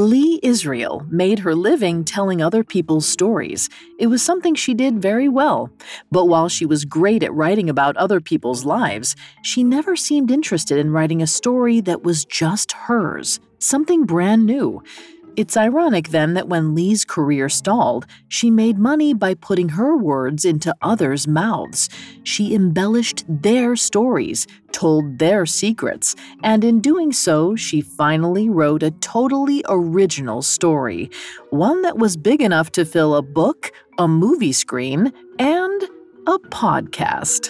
Lee Israel made her living telling other people's stories. It was something she did very well. But while she was great at writing about other people's lives, she never seemed interested in writing a story that was just hers, something brand new. It's ironic then that when Lee's career stalled, she made money by putting her words into others' mouths. She embellished their stories, told their secrets, and in doing so, she finally wrote a totally original story, one that was big enough to fill a book, a movie screen, and a podcast.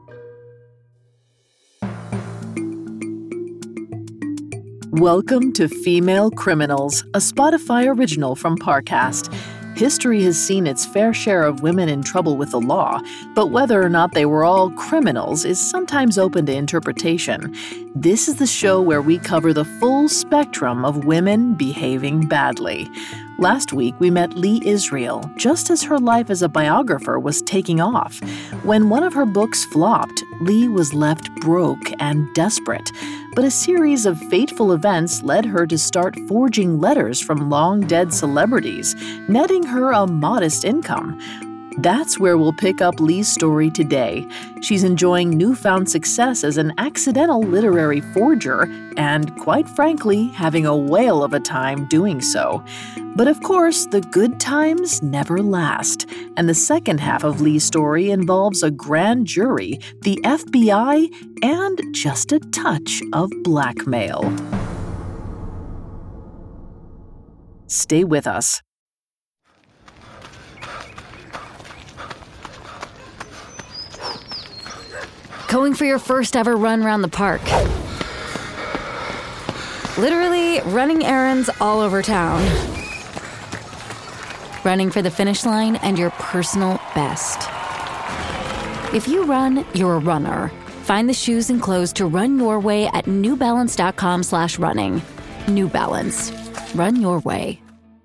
Welcome to Female Criminals, a Spotify original from Parcast. History has seen its fair share of women in trouble with the law, but whether or not they were all criminals is sometimes open to interpretation. This is the show where we cover the full spectrum of women behaving badly. Last week, we met Lee Israel just as her life as a biographer was taking off. When one of her books flopped, Lee was left broke and desperate. But a series of fateful events led her to start forging letters from long-dead celebrities, netting her a modest income. That's where we'll pick up Lee's story today. She's enjoying newfound success as an accidental literary forger and, quite frankly, having a whale of a time doing so. But of course, the good times never last. And the second half of Lee's story involves a grand jury, the FBI, and just a touch of blackmail. Stay with us. Going for your first ever run around the park. Literally running errands all over town. Running for the finish line and your personal best. If you run, you're a runner. Find the shoes and clothes to run your way at newbalance.com/running. New Balance. Run your way.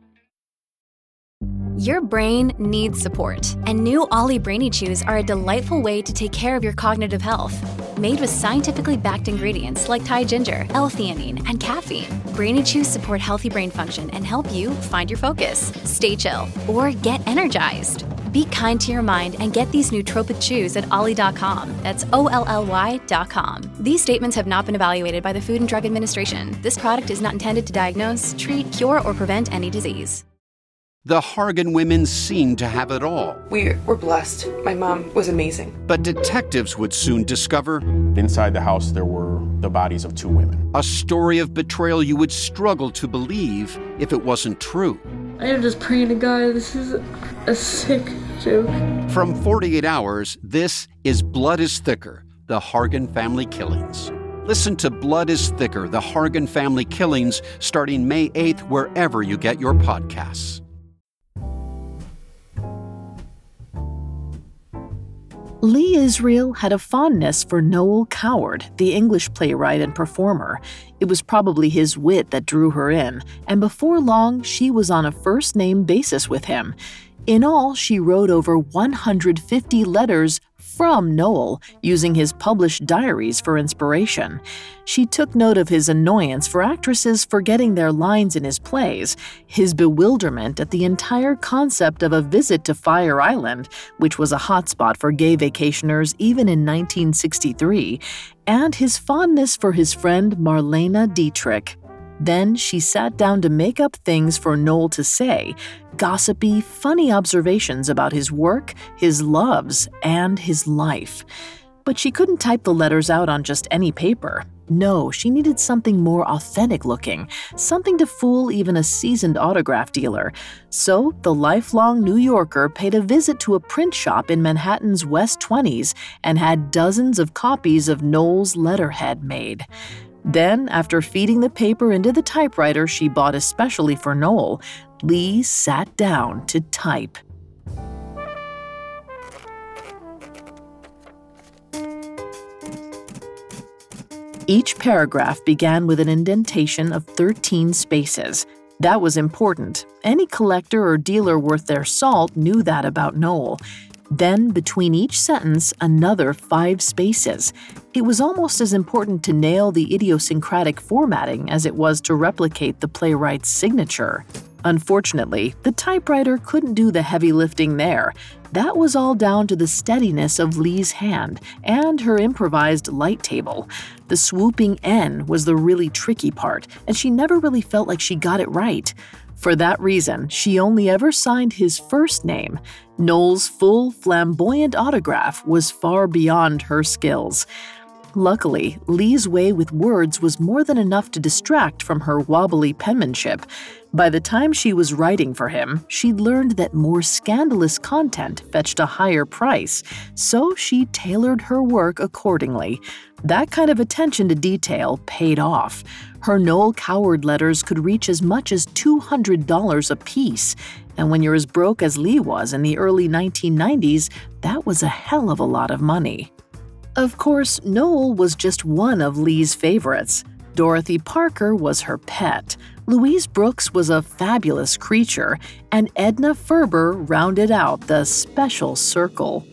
Your brain needs support, and new Ollie Brainy Chews are a delightful way to take care of your cognitive health. Made with scientifically backed ingredients like Thai ginger, L-theanine, and caffeine, Brainy Chews support healthy brain function and help you find your focus, stay chill, or get energized. Be kind to your mind and get these nootropic chews at ollie.com. That's OLLY.com. These statements have not been evaluated by the Food and Drug Administration. This product is not intended to diagnose, treat, cure, or prevent any disease. The Hargan women seemed to have it all. We were blessed. My mom was amazing. But detectives would soon discover inside the house there were the bodies of two women. A story of betrayal you would struggle to believe if it wasn't true. I am just praying to God, this is a sick joke. From 48 Hours, this is Blood is Thicker, the Hargan Family Killings. Listen to Blood is Thicker, the Hargan Family Killings, starting May 8th wherever you get your podcasts. Lee Israel had a fondness for Noel Coward, the English playwright and performer. It was probably his wit that drew her in, and before long, she was on a first-name basis with him. In all, she wrote over 150 letters from Noel, using his published diaries for inspiration. She took note of his annoyance for actresses forgetting their lines in his plays, his bewilderment at the entire concept of a visit to Fire Island, which was a hotspot for gay vacationers even in 1963, and his fondness for his friend Marlene Dietrich. Then she sat down to make up things for Noel to say, gossipy, funny observations about his work, his loves, and his life. But she couldn't type the letters out on just any paper. No, she needed something more authentic looking, something to fool even a seasoned autograph dealer. So the lifelong New Yorker paid a visit to a print shop in Manhattan's West 20s and had dozens of copies of Noel's letterhead made. Then, after feeding the paper into the typewriter she bought especially for Noel, Lee sat down to type. Each paragraph began with an indentation of 13 spaces. That was important. Any collector or dealer worth their salt knew that about Noel. Then, between each sentence, another 5 spaces. It was almost as important to nail the idiosyncratic formatting as it was to replicate the playwright's signature. Unfortunately, the typewriter couldn't do the heavy lifting there. That was all down to the steadiness of Lee's hand and her improvised light table. The swooping N was the really tricky part, and she never really felt like she got it right. For that reason, she only ever signed his first name. Noel's full, flamboyant autograph was far beyond her skills. Luckily, Lee's way with words was more than enough to distract from her wobbly penmanship. By the time she was writing for him, she'd learned that more scandalous content fetched a higher price, so she tailored her work accordingly. That kind of attention to detail paid off. Her Noel Coward letters could reach as much as $200 a piece, and when you're as broke as Lee was in the early 1990s, that was a hell of a lot of money. Of course, Noel was just one of Lee's favorites. Dorothy Parker was her pet, Louise Brooks was a fabulous creature, and Edna Ferber rounded out the special circle.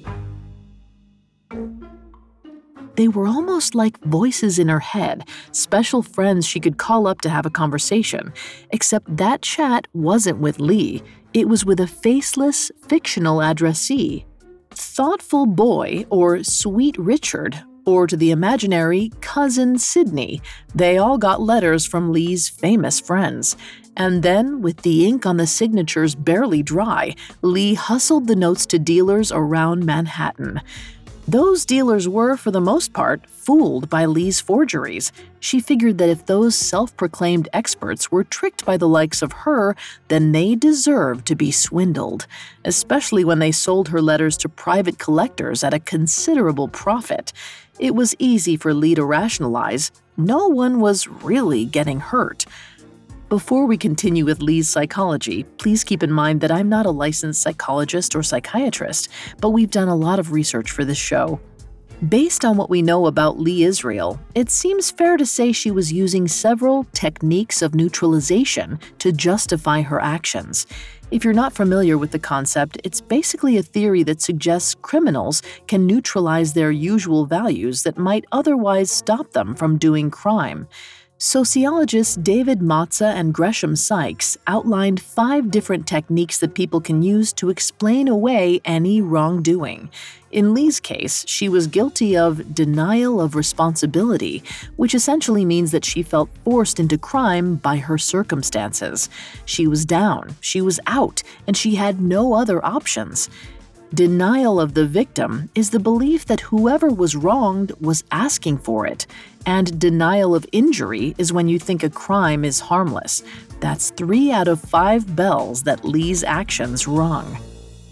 They were almost like voices in her head, special friends she could call up to have a conversation, except that chat wasn't with Lee, it was with a faceless, fictional addressee. Thoughtful Boy or Sweet Richard, or to the imaginary Cousin Sidney, they all got letters from Lee's famous friends. And then, with the ink on the signatures barely dry, Lee hustled the notes to dealers around Manhattan. Those dealers were, for the most part, fooled by Lee's forgeries. She figured that if those self-proclaimed experts were tricked by the likes of her, then they deserved to be swindled, especially when they sold her letters to private collectors at a considerable profit. It was easy for Lee to rationalize. No one was really getting hurt. Before we continue with Lee's psychology, please keep in mind that I'm not a licensed psychologist or psychiatrist, but we've done a lot of research for this show. Based on what we know about Lee Israel, it seems fair to say she was using several techniques of neutralization to justify her actions. If you're not familiar with the concept, it's basically a theory that suggests criminals can neutralize their usual values that might otherwise stop them from doing crime. Sociologists David Matza and Gresham Sykes outlined 5 different techniques that people can use to explain away any wrongdoing. In Lee's case, she was guilty of denial of responsibility, which essentially means that she felt forced into crime by her circumstances. She was down, she was out, and she had no other options. Denial of the victim is the belief that whoever was wronged was asking for it, and denial of injury is when you think a crime is harmless. That's 3 out of 5 bells that Lee's actions rung.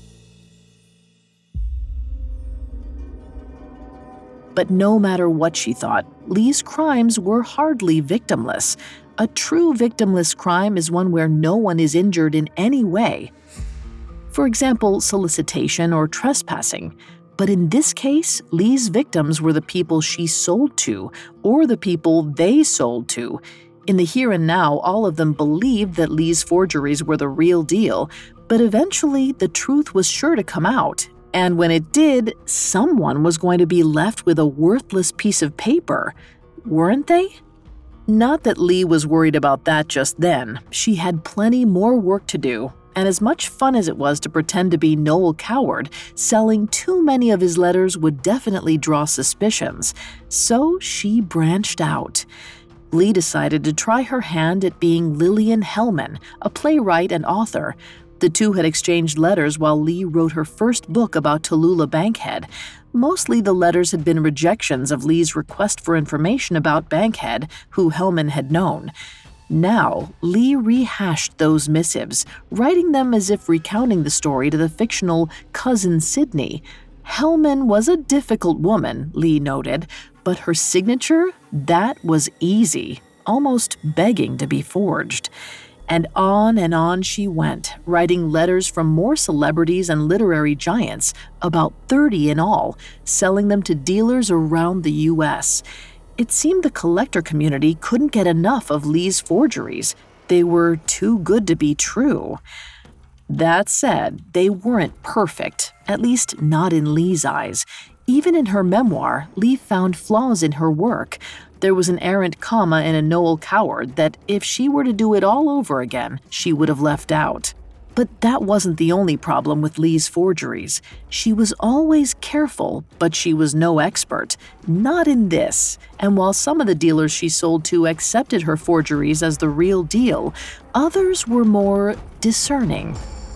But no matter what she thought, Lee's crimes were hardly victimless. A true victimless crime is one where no one is injured in any way. For example, solicitation or trespassing. But in this case, Lee's victims were the people she sold to, or the people they sold to. In the here and now, all of them believed that Lee's forgeries were the real deal, but eventually the truth was sure to come out. And when it did, someone was going to be left with a worthless piece of paper. Weren't they? Not that Lee was worried about that just then. She had plenty more work to do. And as much fun as it was to pretend to be Noel Coward, selling too many of his letters would definitely draw suspicions. So she branched out. Lee decided to try her hand at being Lillian Hellman, a playwright and author. The two had exchanged letters while Lee wrote her first book about Tallulah Bankhead. Mostly the letters had been rejections of Lee's request for information about Bankhead, who Hellman had known. Now, Lee rehashed those missives, writing them as if recounting the story to the fictional Cousin Sidney. Hellman was a difficult woman, Lee noted, but her signature, that was easy, almost begging to be forged. And on she went, writing letters from more celebrities and literary giants, about 30 in all, selling them to dealers around the U.S. It seemed the collector community couldn't get enough of Lee's forgeries. They were too good to be true. That said, they weren't perfect, at least not in Lee's eyes. Even in her memoir, Lee found flaws in her work. There was an errant comma in A Noel Coward that if she were to do it all over again, she would have left out. But that wasn't the only problem with Lee's forgeries. She was always careful, but she was no expert. Not in this. And while some of the dealers she sold to accepted her forgeries as the real deal, others were more discerning.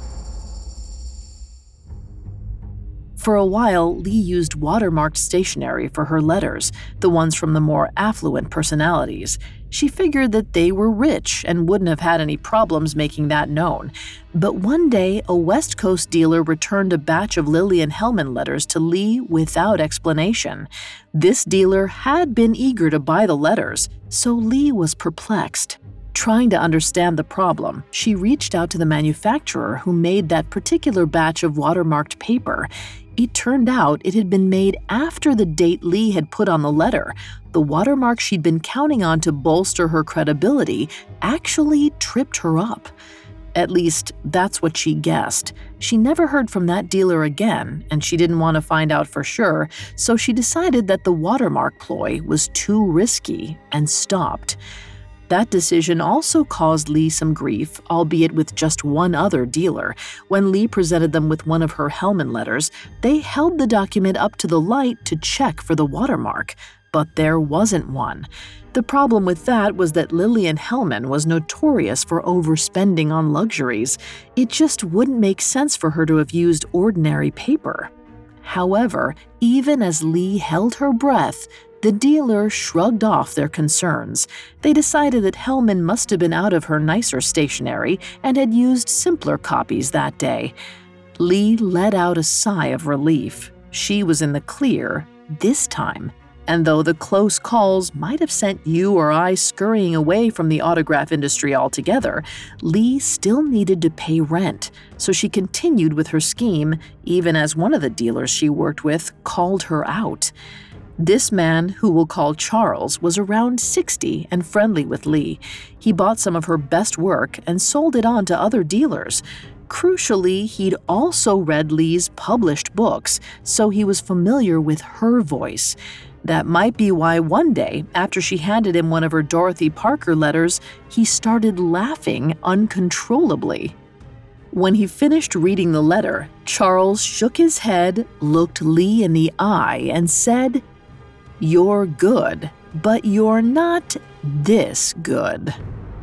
For a while, Lee used watermarked stationery for her letters, the ones from the more affluent personalities. She figured that they were rich and wouldn't have had any problems making that known. But one day, a West Coast dealer returned a batch of Lillian Hellman letters to Lee without explanation. This dealer had been eager to buy the letters, so Lee was perplexed. Trying to understand the problem, she reached out to the manufacturer who made that particular batch of watermarked paper. It turned out it had been made after the date Lee had put on the letter. The watermark she'd been counting on to bolster her credibility actually tripped her up. At least, that's what she guessed. She never heard from that dealer again, and she didn't want to find out for sure, so she decided that the watermark ploy was too risky and stopped. That decision also caused Lee some grief, albeit with just one other dealer. When Lee presented them with one of her Hellman letters, they held the document up to the light to check for the watermark, but there wasn't one. The problem with that was that Lillian Hellman was notorious for overspending on luxuries. It just wouldn't make sense for her to have used ordinary paper. However, even as Lee held her breath, the dealer shrugged off their concerns. They decided that Hellman must have been out of her nicer stationery and had used simpler copies that day. Lee let out a sigh of relief. She was in the clear this time. And though the close calls might have sent you or I scurrying away from the autograph industry altogether, Lee still needed to pay rent, so she continued with her scheme, even as one of the dealers she worked with called her out. This man, who we'll call Charles, was around 60 and friendly with Lee. He bought some of her best work and sold it on to other dealers. Crucially, he'd also read Lee's published books, so he was familiar with her voice. That might be why one day, after she handed him one of her Dorothy Parker letters, he started laughing uncontrollably. When he finished reading the letter, Charles shook his head, looked Lee in the eye, and said, "You're good, but you're not this good."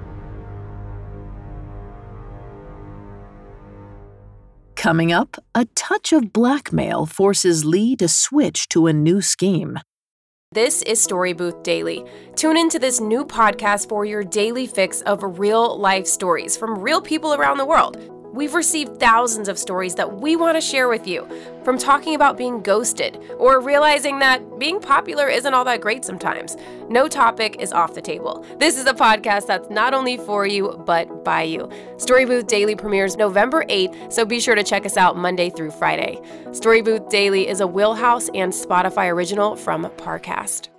Coming up, a touch of blackmail forces Lee to switch to a new scheme. This is Story Booth Daily. Tune into this new podcast for your daily fix of real-life stories from real people around the world. We've received thousands of stories that we want to share with you, from talking about being ghosted or realizing that being popular isn't all that great sometimes. No topic is off the table. This is a podcast that's not only for you, but by you. Story Booth Daily premieres November 8th, so be sure to check us out Monday through Friday. Story Booth Daily is a Wheelhouse and Spotify original from Parcast.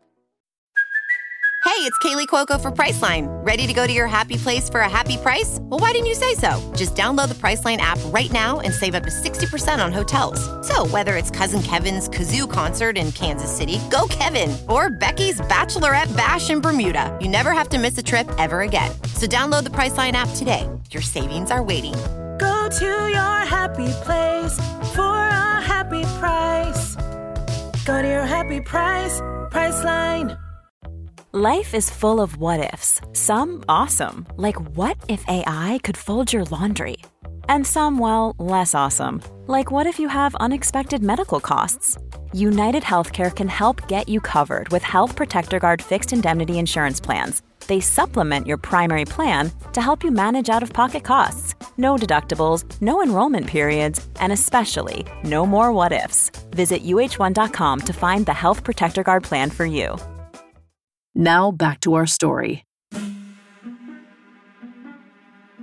Hey, it's Kaylee Cuoco for Priceline. Ready to go to your happy place for a happy price? Well, why didn't you say so? Just download the Priceline app right now and save up to 60% on hotels. So whether it's Cousin Kevin's Kazoo Concert in Kansas City, go Kevin, or Becky's Bachelorette Bash in Bermuda, you never have to miss a trip ever again. So download the Priceline app today. Your savings are waiting. Go to your happy place for a happy price. Go to your happy price, Priceline. Life is full of what-ifs, some awesome, like what if AI could fold your laundry? And some, well, less awesome, like what if you have unexpected medical costs? United Healthcare can help get you covered with Health Protector Guard fixed indemnity insurance plans. They supplement your primary plan to help you manage out-of-pocket costs. No deductibles, no enrollment periods, and especially no more what-ifs. Visit uh1.com to find the Health Protector Guard plan for you. Now back to our story.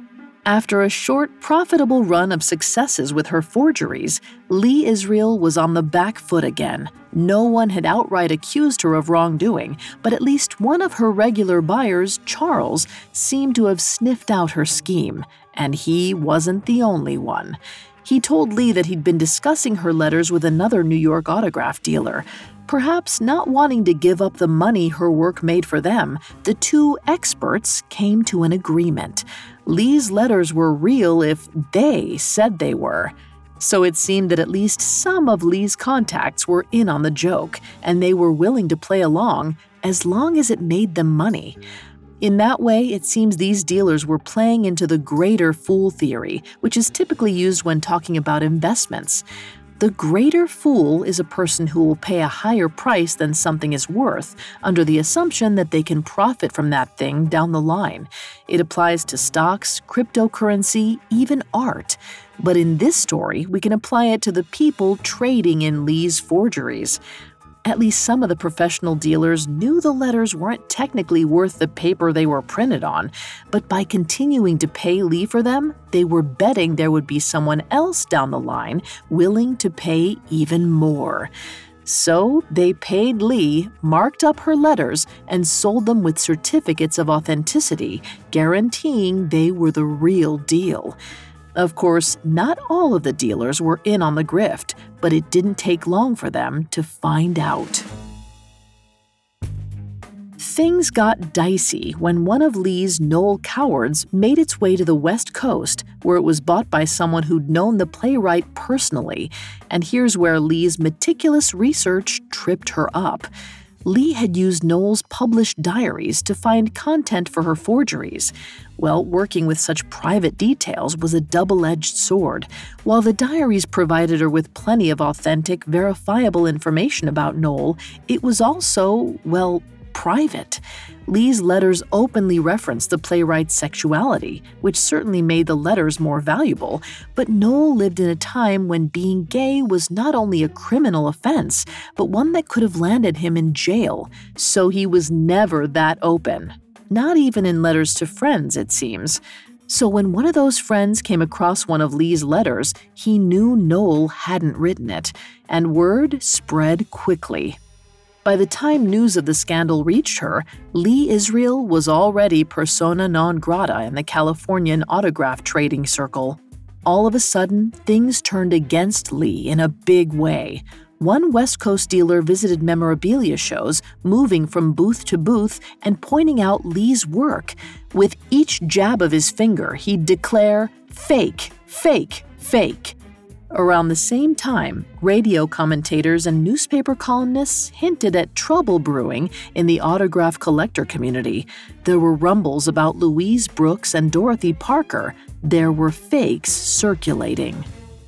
After a short, profitable run of successes with her forgeries, Lee Israel was on the back foot again. No one had outright accused her of wrongdoing, but at least one of her regular buyers, Charles, seemed to have sniffed out her scheme, and he wasn't the only one. He told Lee that he'd been discussing her letters with another New York autograph dealer. Perhaps not wanting to give up the money her work made for them, the two experts came to an agreement. Lee's letters were real if they said they were. So it seemed that at least some of Lee's contacts were in on the joke, and they were willing to play along as long as it made them money. In that way, it seems these dealers were playing into the greater fool theory, which is typically used when talking about investments. The greater fool is a person who will pay a higher price than something is worth, under the assumption that they can profit from that thing down the line. It applies to stocks, cryptocurrency, even art. But in this story, we can apply it to the people trading in Lee's forgeries. At least some of the professional dealers knew the letters weren't technically worth the paper they were printed on, but by continuing to pay Lee for them, they were betting there would be someone else down the line willing to pay even more. So they paid Lee, marked up her letters, and sold them with certificates of authenticity, guaranteeing they were the real deal. Of course, not all of the dealers were in on the grift, but it didn't take long for them to find out. Things got dicey when one of Lee's Noel Cowards made its way to the West Coast, where it was bought by someone who'd known the playwright personally. And here's where Lee's meticulous research tripped her up. Lee had used Noel's published diaries to find content for her forgeries. Well, working with such private details was a double-edged sword. While the diaries provided her with plenty of authentic, verifiable information about Noel, it was also, well, private. Lee's letters openly referenced the playwright's sexuality, which certainly made the letters more valuable, but Noel lived in a time when being gay was not only a criminal offense, but one that could have landed him in jail, so he was never that open. Not even in letters to friends, it seems. So when one of those friends came across one of Lee's letters, he knew Noel hadn't written it, and word spread quickly. By the time news of the scandal reached her, Lee Israel was already persona non grata in the Californian autograph trading circle. All of a sudden, things turned against Lee in a big way. One West Coast dealer visited memorabilia shows, moving from booth to booth and pointing out Lee's work. With each jab of his finger, he'd declare, "Fake, fake, fake." Around the same time, radio commentators and newspaper columnists hinted at trouble brewing in the autograph collector community. There were rumbles about Louise Brooks and Dorothy Parker. There were fakes circulating.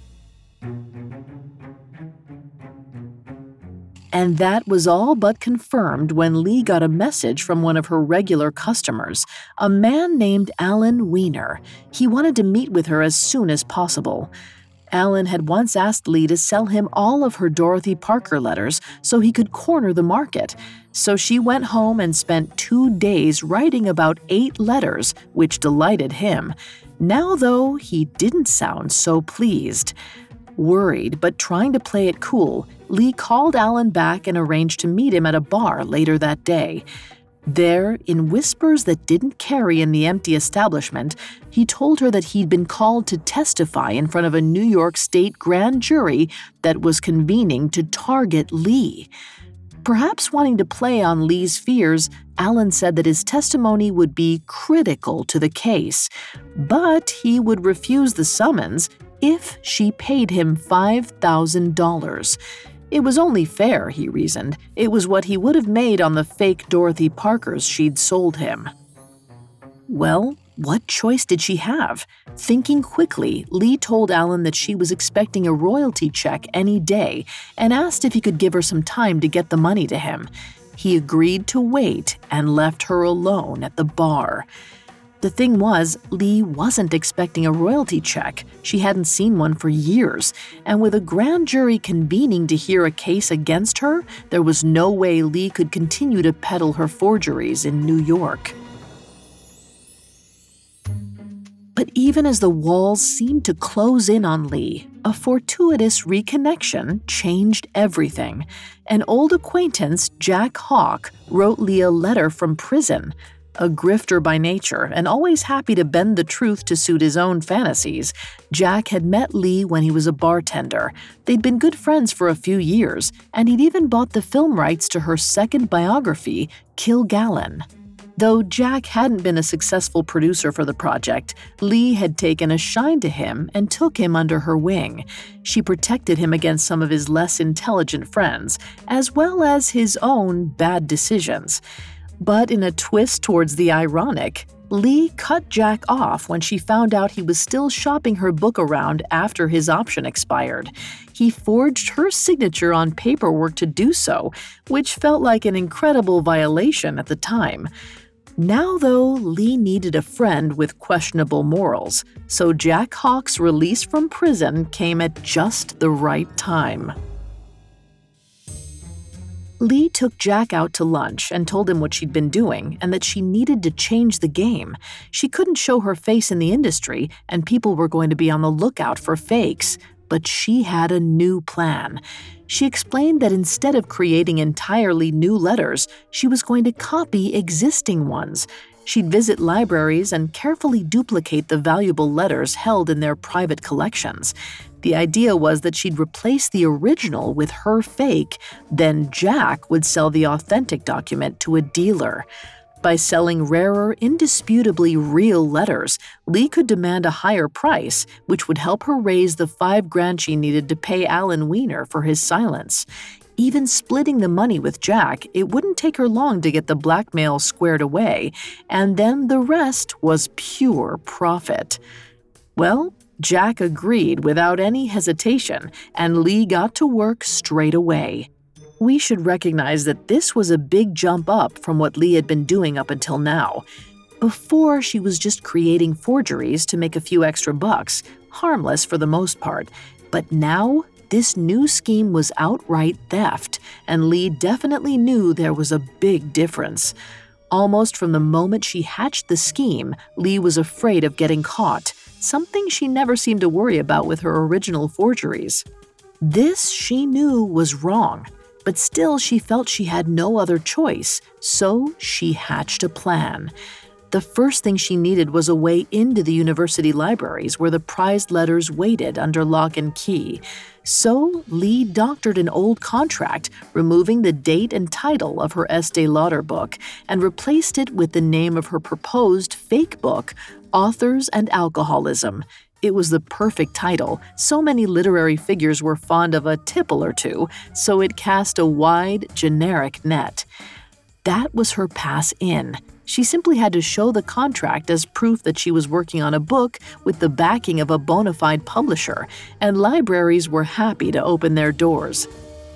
And that was all but confirmed when Lee got a message from one of her regular customers, a man named Alan Weiner. He wanted to meet with her as soon as possible. Alan had once asked Lee to sell him all of her Dorothy Parker letters so he could corner the market. So she went home and spent 2 days writing about 8 letters, which delighted him. Now, though, he didn't sound so pleased. Worried, but trying to play it cool, Lee called Alan back and arranged to meet him at a bar later that day. There, in whispers that didn't carry in the empty establishment, he told her that he'd been called to testify in front of a New York State grand jury that was convening to target Lee. Perhaps wanting to play on Lee's fears, Alan said that his testimony would be critical to the case, but he would refuse the summons if she paid him $5,000. It was only fair, he reasoned. It was what he would have made on the fake Dorothy Parkers she'd sold him. Well, what choice did she have? Thinking quickly, Lee told Alan that she was expecting a royalty check any day and asked if he could give her some time to get the money to him. He agreed to wait and left her alone at the bar. The thing was, Lee wasn't expecting a royalty check. She hadn't seen one for years, and with a grand jury convening to hear a case against her, there was no way Lee could continue to peddle her forgeries in New York. But even as the walls seemed to close in on Lee, a fortuitous reconnection changed everything. An old acquaintance, Jack Hawk, wrote Lee a letter from prison. A grifter by nature and always happy to bend the truth to suit his own fantasies, Jack had met Lee when he was a bartender. They'd been good friends for a few years, and he'd even bought the film rights to her second biography, Kilgallen. Though Jack hadn't been a successful producer for the project, Lee had taken a shine to him and took him under her wing. She protected him against some of his less intelligent friends, as well as his own bad decisions. But in a twist towards the ironic, Lee cut Jack off when she found out he was still shopping her book around after his option expired. He forged her signature on paperwork to do so, which felt like an incredible violation at the time. Now, though, Lee needed a friend with questionable morals, so Jack Hawk's release from prison came at just the right time. Lee took Jack out to lunch and told him what she'd been doing and that she needed to change the game. She couldn't show her face in the industry, and people were going to be on the lookout for fakes. But she had a new plan. She explained that instead of creating entirely new letters, she was going to copy existing ones. She'd visit libraries and carefully duplicate the valuable letters held in their private collections. The idea was that she'd replace the original with her fake, then Jack would sell the authentic document to a dealer. By selling rarer, indisputably real letters, Lee could demand a higher price, which would help her raise the $5,000 she needed to pay Alan Weiner for his silence. Even splitting the money with Jack, it wouldn't take her long to get the blackmail squared away, and then the rest was pure profit. Well, Jack agreed without any hesitation, and Lee got to work straight away. We should recognize that this was a big jump up from what Lee had been doing up until now. Before, she was just creating forgeries to make a few extra bucks, harmless for the most part. But now, this new scheme was outright theft, and Lee definitely knew there was a big difference. Almost from the moment she hatched the scheme, Lee was afraid of getting caught, something she never seemed to worry about with her original forgeries. This, she knew, was wrong. But still, she felt she had no other choice, so she hatched a plan. The first thing she needed was a way into the university libraries where the prized letters waited under lock and key. So Lee doctored an old contract, removing the date and title of her Estée Lauder book, and replaced it with the name of her proposed fake book, Authors and Alcoholism. It was the perfect title. So many literary figures were fond of a tipple or two, so it cast a wide, generic net. That was her pass in. She simply had to show the contract as proof that she was working on a book with the backing of a bona fide publisher, and libraries were happy to open their doors.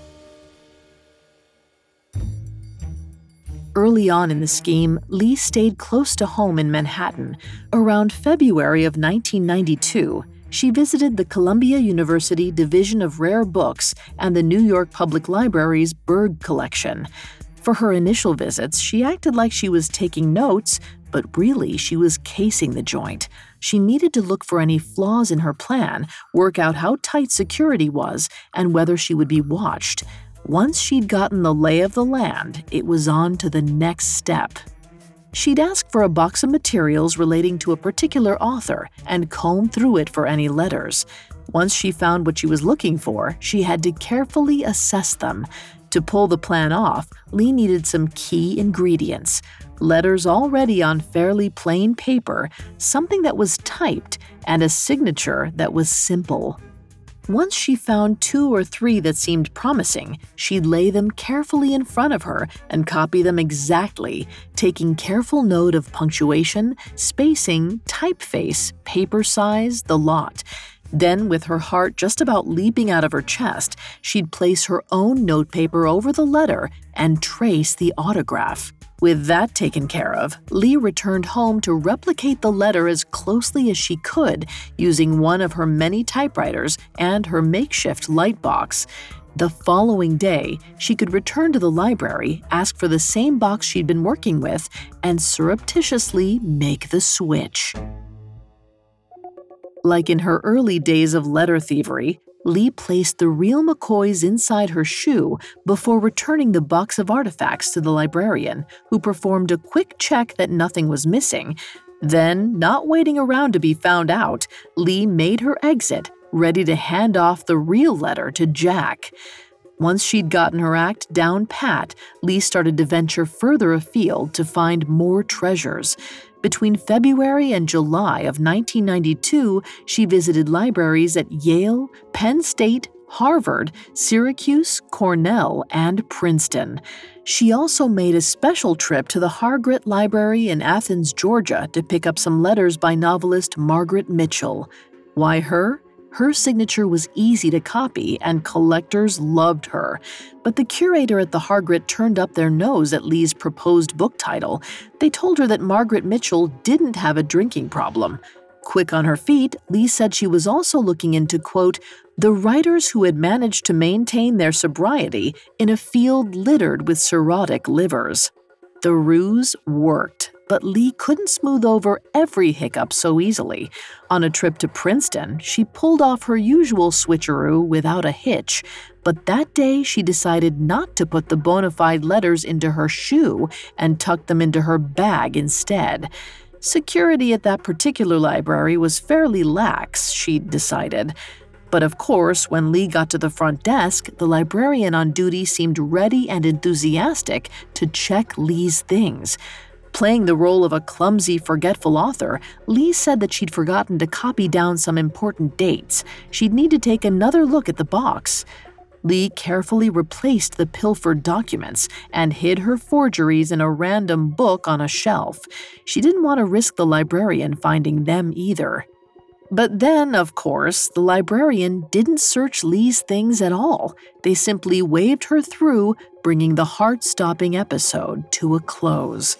Early on in the scheme, Lee stayed close to home in Manhattan. Around February of 1992, she visited the Columbia University Division of Rare Books and the New York Public Library's Berg Collection. For her initial visits, she acted like she was taking notes, but really she was casing the joint. She needed to look for any flaws in her plan, work out how tight security was, and whether she would be watched. Once she'd gotten the lay of the land, it was on to the next step. She'd ask for a box of materials relating to a particular author and comb through it for any letters. Once she found what she was looking for, she had to carefully assess them. To pull the plan off, Lee needed some key ingredients: letters already on fairly plain paper, something that was typed, and a signature that was simple. Once she found 2 or 3 that seemed promising, she'd lay them carefully in front of her and copy them exactly, taking careful note of punctuation, spacing, typeface, paper size, the lot. Then, with her heart just about leaping out of her chest, she'd place her own notepaper over the letter and trace the autograph. With that taken care of, Lee returned home to replicate the letter as closely as she could using one of her many typewriters and her makeshift lightbox. The following day, she could return to the library, ask for the same box she'd been working with, and surreptitiously make the switch. Like in her early days of letter thievery, Lee placed the real McCoys inside her shoe before returning the box of artifacts to the librarian, who performed a quick check that nothing was missing. Then, not waiting around to be found out, Lee made her exit, ready to hand off the real letter to Jack. Once she'd gotten her act down pat, Lee started to venture further afield to find more treasures. Between February and July of 1992, she visited libraries at Yale, Penn State, Harvard, Syracuse, Cornell, and Princeton. She also made a special trip to the Hargret Library in Athens, Georgia, to pick up some letters by novelist Margaret Mitchell. Why her? Her signature was easy to copy, and collectors loved her. But the curator at the Hargret turned up their nose at Lee's proposed book title. They told her that Margaret Mitchell didn't have a drinking problem. Quick on her feet, Lee said she was also looking into, quote, the writers who had managed to maintain their sobriety in a field littered with cirrhotic livers. The ruse worked, but Lee couldn't smooth over every hiccup so easily. On a trip to Princeton, she pulled off her usual switcheroo without a hitch, but that day she decided not to put the bona fide letters into her shoe and tuck them into her bag instead. Security at that particular library was fairly lax, she'd decided. But of course, when Lee got to the front desk, the librarian on duty seemed ready and enthusiastic to check Lee's things. Playing the role of a clumsy, forgetful author, Lee said that she'd forgotten to copy down some important dates. She'd need to take another look at the box. Lee carefully replaced the pilfered documents and hid her forgeries in a random book on a shelf. She didn't want to risk the librarian finding them either. But then, of course, the librarian didn't search Lee's things at all. They simply waved her through, bringing the heart-stopping episode to a close.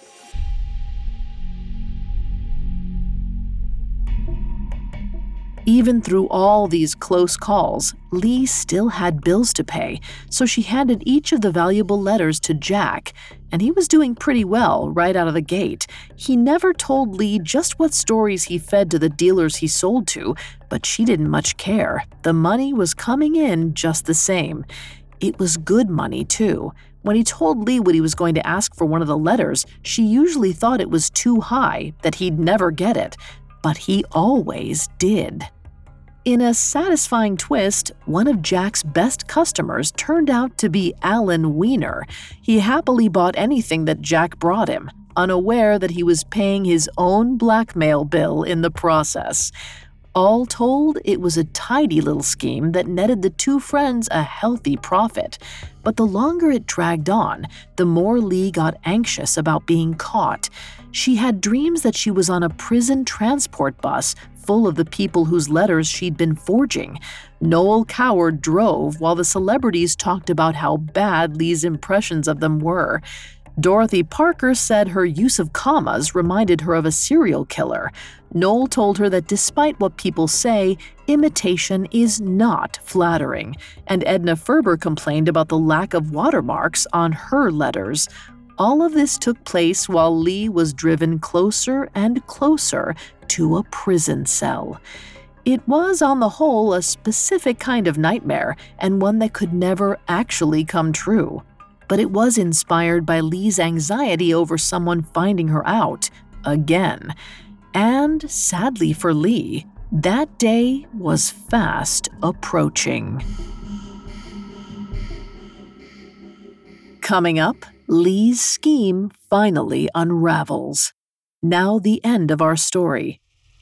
Even through all these close calls, Lee still had bills to pay, so she handed each of the valuable letters to Jack, and he was doing pretty well right out of the gate. He never told Lee just what stories he fed to the dealers he sold to, but she didn't much care. The money was coming in just the same. It was good money, too. When he told Lee what he was going to ask for one of the letters, she usually thought it was too high, that he'd never get it. But he always did. In a satisfying twist, one of Jack's best customers turned out to be Alan Weiner. He happily bought anything that Jack brought him, unaware that he was paying his own blackmail bill in the process. All told, it was a tidy little scheme that netted the two friends a healthy profit. But the longer it dragged on, the more Lee got anxious about being caught. She had dreams that she was on a prison transport bus full of the people whose letters she'd been forging. Noel Coward drove while the celebrities talked about how bad Lee's impressions of them were. Dorothy Parker said her use of commas reminded her of a serial killer. Noel told her that despite what people say, imitation is not flattering. And Edna Ferber complained about the lack of watermarks on her letters. All of this took place while Lee was driven closer and closer to a prison cell. It was, on the whole, a specific kind of nightmare, and one that could never actually come true. But it was inspired by Lee's anxiety over someone finding her out, again. And, sadly for Lee, that day was fast approaching. Coming up, Lee's scheme finally unravels. Now the end of our story.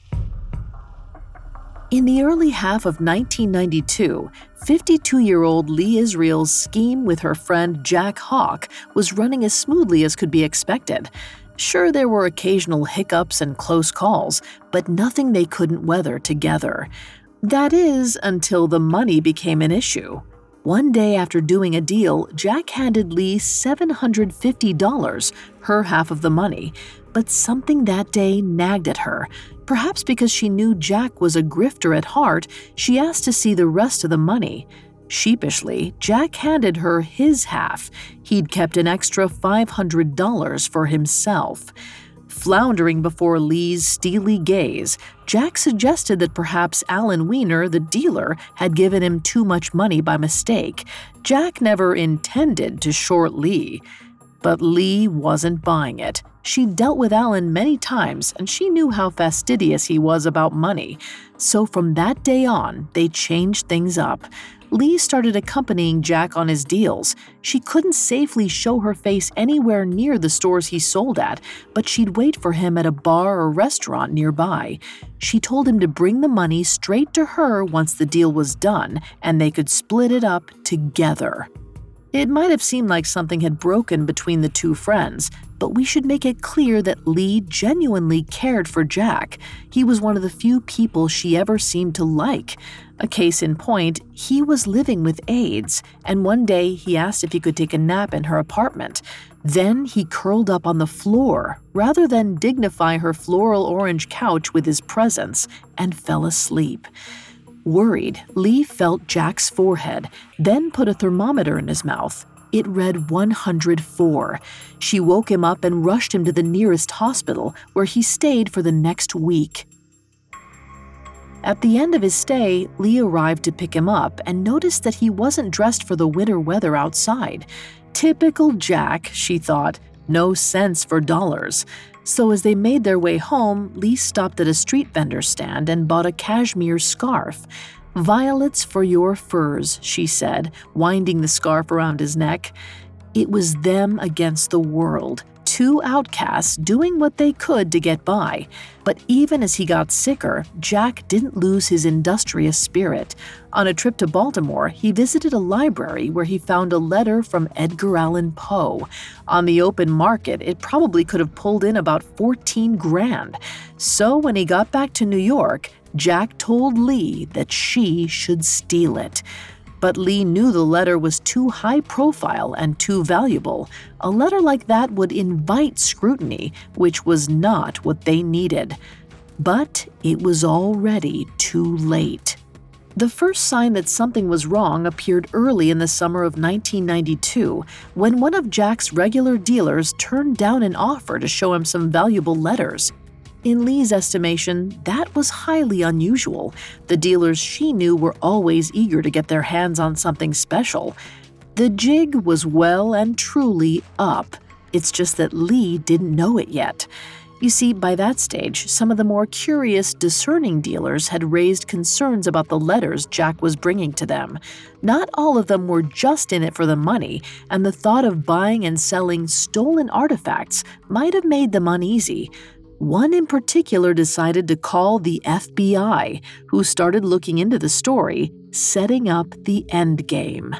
In the early half of 1992, 52-year-old Lee Israel's scheme with her friend Jack Hawk was running as smoothly as could be expected. Sure, there were occasional hiccups and close calls, but nothing they couldn't weather together. That is, until the money became an issue. One day after doing a deal, Jack handed Lee $750, her half of the money, but something that day nagged at her. Perhaps because she knew Jack was a grifter at heart, she asked to see the rest of the money. Sheepishly, Jack handed her his half. He'd kept an extra $500 for himself. Floundering before Lee's steely gaze, Jack suggested that perhaps Alan Weiner, the dealer, had given him too much money by mistake. Jack never intended to short Lee. But Lee wasn't buying it. She'd dealt with Alan many times, and she knew how fastidious he was about money. So from that day on, they changed things up. Lee started accompanying Jack on his deals. She couldn't safely show her face anywhere near the stores he sold at, but she'd wait for him at a bar or restaurant nearby. She told him to bring the money straight to her once the deal was done, and they could split it up together. It might have seemed like something had broken between the two friends, but we should make it clear that Lee genuinely cared for Jack. He was one of the few people she ever seemed to like. A case in point, he was living with AIDS, and one day he asked if he could take a nap in her apartment. Then he curled up on the floor, rather than dignify her floral orange couch with his presence, and fell asleep. Worried, Lee felt Jack's forehead, then put a thermometer in his mouth. It read 104. She woke him up and rushed him to the nearest hospital, where he stayed for the next week. At the end of his stay, Lee arrived to pick him up and noticed that he wasn't dressed for the winter weather outside. Typical Jack, she thought, no sense for dollars. So as they made their way home, Lee stopped at a street vendor stand and bought a cashmere scarf. "Violets for your furs," she said, winding the scarf around his neck. It was them against the world, two outcasts doing what they could to get by. But even as he got sicker, Jack didn't lose his industrious spirit. On a trip to Baltimore, he visited a library where he found a letter from Edgar Allan Poe. On the open market, it probably could have pulled in about $14 grand. So when he got back to New York, Jack told Lee that she should steal it. But Lee knew the letter was too high profile and too valuable. A letter like that would invite scrutiny, which was not what they needed. But it was already too late. The first sign that something was wrong appeared early in the summer of 1992, when one of Jack's regular dealers turned down an offer to show him some valuable letters. In Lee's estimation, that was highly unusual. The dealers she knew were always eager to get their hands on something special. The jig was well and truly up. It's just that Lee didn't know it yet. You see, by that stage, some of the more curious, discerning dealers had raised concerns about the letters Jack was bringing to them. Not all of them were just in it for the money, and the thought of buying and selling stolen artifacts might have made them uneasy. One in particular decided to call the FBI, who started looking into the story, setting up the endgame.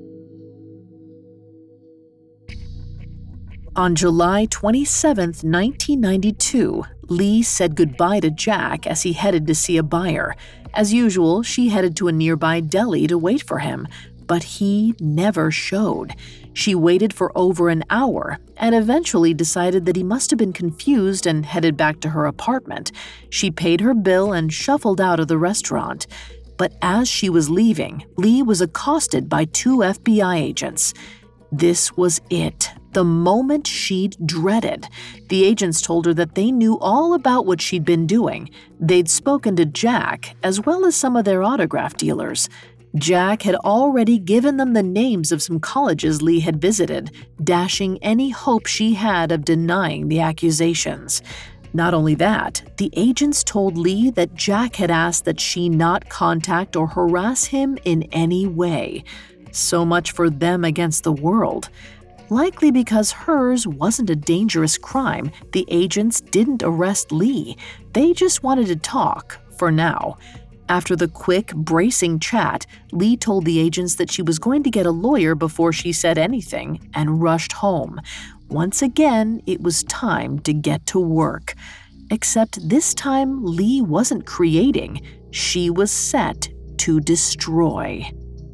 On July 27, 1992, Lee said goodbye to Jack as he headed to see a buyer. As usual, she headed to a nearby deli to wait for him, but he never showed. She waited for over an hour and eventually decided that he must have been confused and headed back to her apartment. She paid her bill and shuffled out of the restaurant. But as she was leaving, Lee was accosted by two FBI agents. This was it, the moment she'd dreaded. The agents told her that they knew all about what she'd been doing. They'd spoken to Jack, as well as some of their autograph dealers. Jack had already given them the names of some colleges Lee had visited, dashing any hope she had of denying the accusations. Not only that, the agents told Lee that Jack had asked that she not contact or harass him in any way. So much for them against the world. Likely because hers wasn't a dangerous crime, the agents didn't arrest Lee. They just wanted to talk, for now. After the quick, bracing chat, Lee told the agents that she was going to get a lawyer before she said anything and rushed home. Once again, it was time to get to work. Except this time, Lee wasn't creating. She was set to destroy.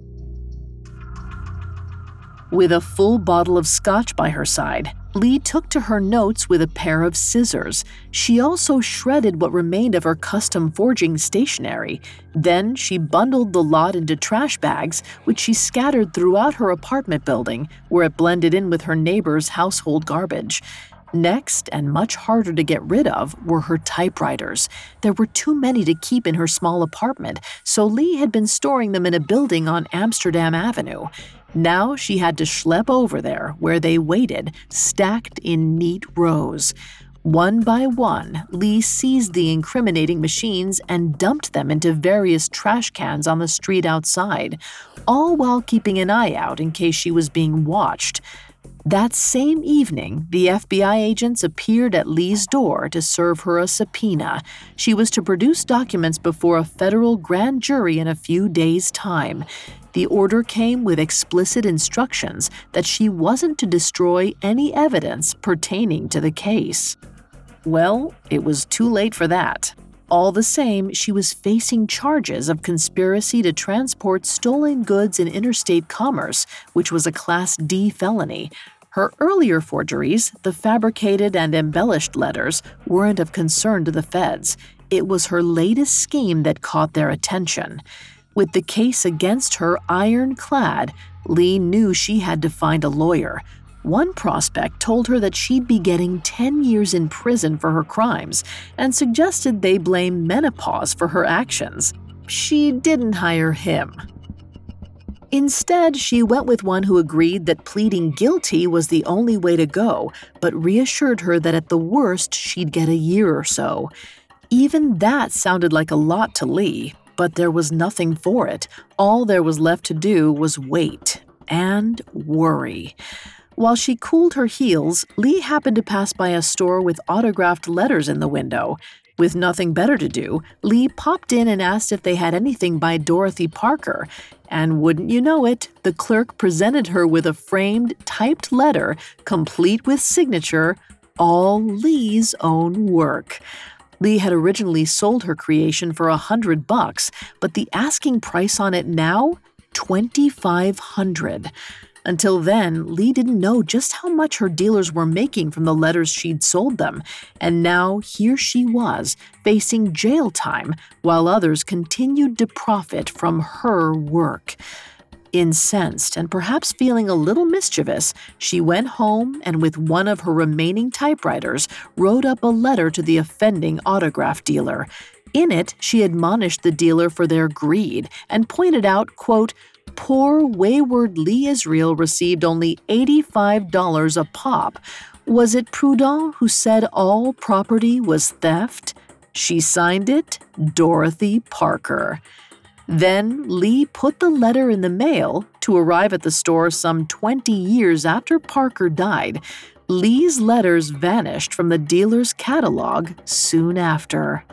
With a full bottle of scotch by her side, Lee took to her notes with a pair of scissors. She also shredded what remained of her custom forging stationery. Then she bundled the lot into trash bags, which she scattered throughout her apartment building, where it blended in with her neighbors' household garbage. Next, and much harder to get rid of, were her typewriters. There were too many to keep in her small apartment, so Lee had been storing them in a building on Amsterdam Avenue. Now she had to schlep over there, where they waited, stacked in neat rows. One by one, Lee seized the incriminating machines and dumped them into various trash cans on the street outside, all while keeping an eye out in case she was being watched. That same evening, the FBI agents appeared at Lee's door to serve her a subpoena. She was to produce documents before a federal grand jury in a few days' time. The order came with explicit instructions that she wasn't to destroy any evidence pertaining to the case. Well, it was too late for that. All the same, she was facing charges of conspiracy to transport stolen goods in interstate commerce, which was a Class D felony. Her earlier forgeries, the fabricated and embellished letters, weren't of concern to the feds. It was her latest scheme that caught their attention. With the case against her ironclad, Lee knew she had to find a lawyer. One prospect told her that she'd be getting 10 years in prison for her crimes and suggested they blame menopause for her actions. She didn't hire him. Instead, she went with one who agreed that pleading guilty was the only way to go, but reassured her that at the worst she'd get a year or so. Even that sounded like a lot to Lee, but there was nothing for it. All there was left to do was wait and worry. While she cooled her heels, Lee happened to pass by a store with autographed letters in the window. With nothing better to do, Lee popped in and asked if they had anything by Dorothy Parker. And wouldn't you know it, the clerk presented her with a framed, typed letter, complete with signature, all Lee's own work. Lee had originally sold her creation for $100, but the asking price on it now? $2,500. Until then, Lee didn't know just how much her dealers were making from the letters she'd sold them, and now here she was, facing jail time, while others continued to profit from her work. Incensed and perhaps feeling a little mischievous, she went home and with one of her remaining typewriters wrote up a letter to the offending autograph dealer. In it, she admonished the dealer for their greed and pointed out, quote, "Poor wayward Lee Israel received only $85 a pop. Was it Proudhon who said all property was theft? She signed it, Dorothy Parker." Then Lee put the letter in the mail to arrive at the store some 20 years after Parker died. Lee's letters vanished from the dealer's catalog soon after.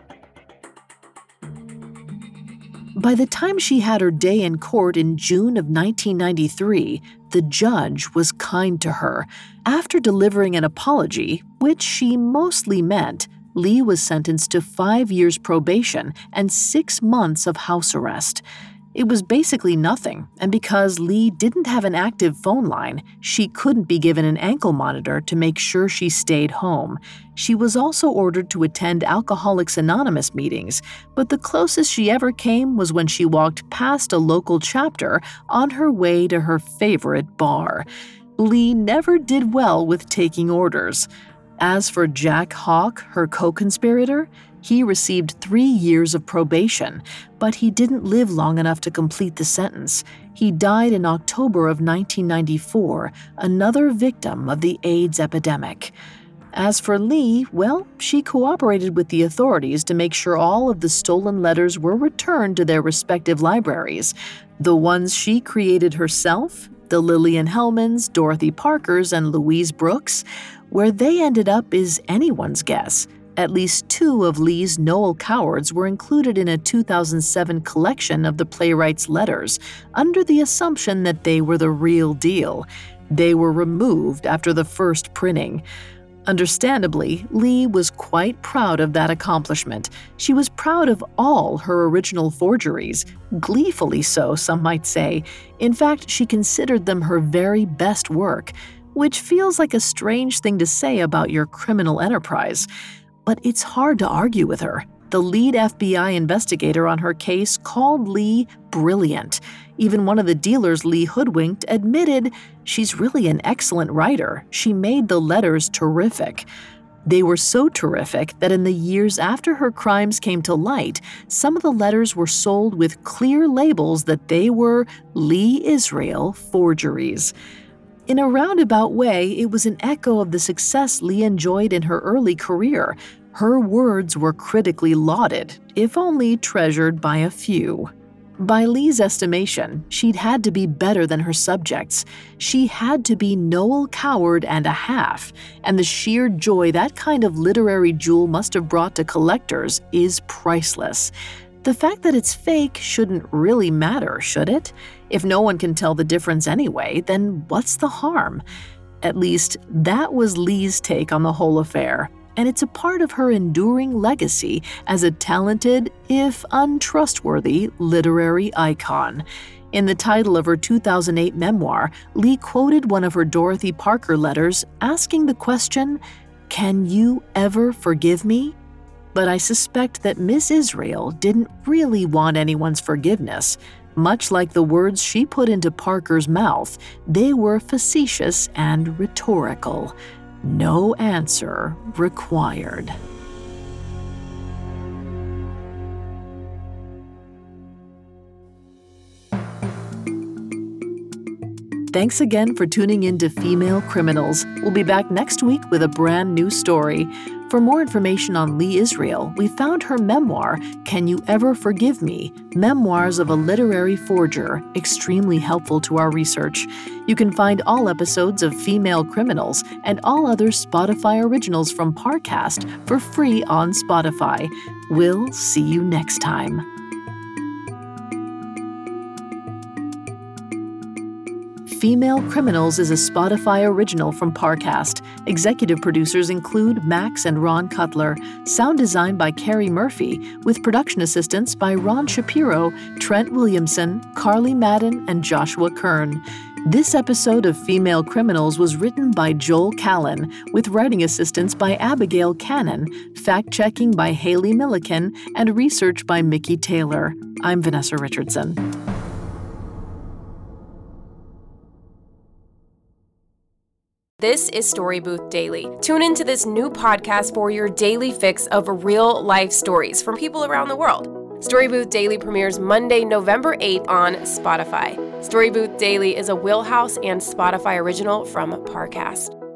By the time she had her day in court in June of 1993, the judge was kind to her. After delivering an apology, which she mostly meant, Lee was sentenced to 5 years probation and 6 months of house arrest. It was basically nothing, and because Lee didn't have an active phone line, she couldn't be given an ankle monitor to make sure she stayed home. She was also ordered to attend Alcoholics Anonymous meetings, but the closest she ever came was when she walked past a local chapter on her way to her favorite bar. Lee never did well with taking orders. As for Jack Hawk, her co-conspirator, he received 3 years of probation, but he didn't live long enough to complete the sentence. He died in October of 1994, another victim of the AIDS epidemic. As for Lee, well, she cooperated with the authorities to make sure all of the stolen letters were returned to their respective libraries. The ones she created herself, the Lillian Hellmans, Dorothy Parkers, and Louise Brooks, where they ended up is anyone's guess. At least 2 of Lee's Noel Cowards were included in a 2007 collection of the playwright's letters, under the assumption that they were the real deal. They were removed after the first printing. Understandably, Lee was quite proud of that accomplishment. She was proud of all her original forgeries, gleefully so, some might say. In fact, she considered them her very best work, which feels like a strange thing to say about your criminal enterprise. But it's hard to argue with her. The lead FBI investigator on her case called Lee brilliant. Even one of the dealers Lee hoodwinked admitted she's really an excellent writer. She made the letters terrific. They were so terrific that in the years after her crimes came to light, some of the letters were sold with clear labels that they were Lee Israel forgeries. In a roundabout way, it was an echo of the success Lee enjoyed in her early career. Her words were critically lauded, if only treasured by a few. By Lee's estimation, she'd had to be better than her subjects. She had to be Noel Coward and a half, and the sheer joy that kind of literary jewel must have brought to collectors is priceless. The fact that it's fake shouldn't really matter, should it? If no one can tell the difference anyway, then what's the harm? At least, that was Lee's take on the whole affair. And it's a part of her enduring legacy as a talented, if untrustworthy, literary icon. In the title of her 2008 memoir, Lee quoted one of her Dorothy Parker letters asking the question, "Can you ever forgive me?" But I suspect that Miss Israel didn't really want anyone's forgiveness. Much like the words she put into Parker's mouth, they were facetious and rhetorical. No answer required. Thanks again for tuning in to Female Criminals. We'll be back next week with a brand new story. For more information on Lee Israel, we found her memoir, Can You Ever Forgive Me? Memoirs of a Literary Forger, extremely helpful to our research. You can find all episodes of Female Criminals and all other Spotify originals from Parcast for free on Spotify. We'll see you next time. Female Criminals is a Spotify original from Parcast. Executive producers include Max and Ron Cutler. Sound design by Carrie Murphy, with production assistance by Ron Shapiro, Trent Williamson, Carly Madden, and Joshua Kern. This episode of Female Criminals was written by Joel Callan, with writing assistance by Abigail Cannon, fact-checking by Haley Milliken, and research by Mickey Taylor. I'm Vanessa Richardson. This is Story Booth Daily. Tune into this new podcast for your daily fix of real-life stories from people around the world. Story Booth Daily premieres Monday, November 8th on Spotify. Story Booth Daily is a Wheelhouse and Spotify original from Parcast.